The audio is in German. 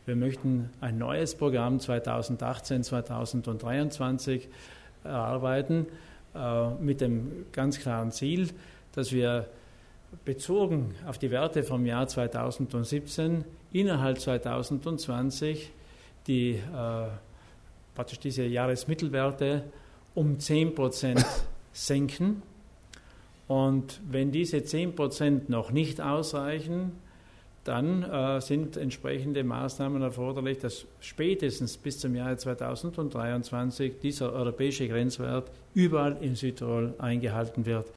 Wir möchten ein neues Programm 2018, 2023 erarbeiten mit dem ganz klaren Ziel, dass wir bezogen auf die Werte vom Jahr 2017 innerhalb 2020 praktisch diese Jahresmittelwerte um 10% senken. Und wenn diese 10% noch nicht ausreichen, dann sind entsprechende Maßnahmen erforderlich, dass spätestens bis zum Jahre 2023 dieser europäische Grenzwert überall in Südtirol eingehalten wird.